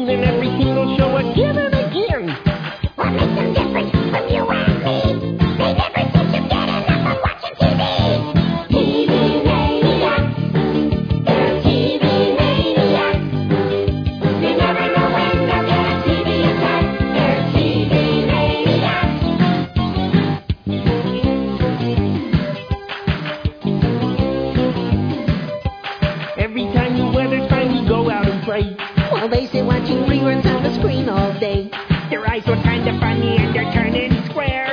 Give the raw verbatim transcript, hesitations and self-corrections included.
seen in every single show again and again. What makes them different from you and me? They never seem to get enough of watching T V. T V maniacs. They're T V maniacs. They never know when they'll get a T V attack. They're T V maniacs. Every time the weather's fine, we go out and play. While they sit watching reruns on the screen all day. Their eyes look kinda funny and they're turning square.